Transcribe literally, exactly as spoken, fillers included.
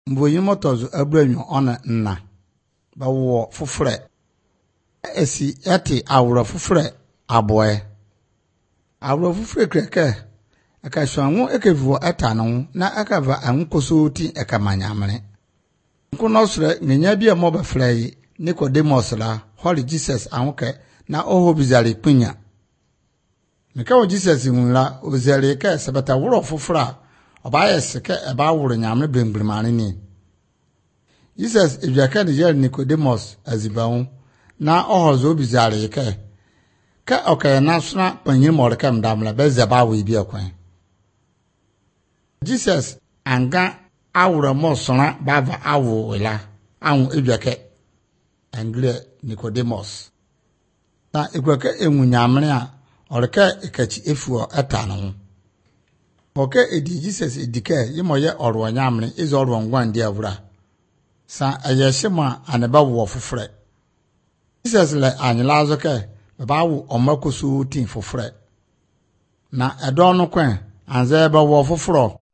Mboyi motozu abranyo ona nna ba wo fufure esi eti awura fufure aboe awura fufure kreke aka swanwo ekevuo etano na akava ankoso ti ekamanyamre nkuno sre nyanya bia mo ba frei Nicodemus la Holy Jesus anwoke na oho bizari punya meka wo Jesus nwula ozari ka sebata woro fufura oba yeseke eba woro nyamre blemblемane ni Jesus ebiaka de yer Nicodemus azibawo na ohozo bizari ka ka okay na sona panyin moreka mdamla bezaba we bi akwan Jesus anga awura mo sona bava awo wela anwo ebiaka angle Nicodemus na ekwaka enwunyamre a oreka ekachi efuo etano oke edi Jesus edika yemoye orwo nyamre izo orwo ngwan di awura sa ayeshema aneba wo fufure Jesus le anylazo ke baba wo omakoso tin fufure na edo no kwen anze ba wo fufuro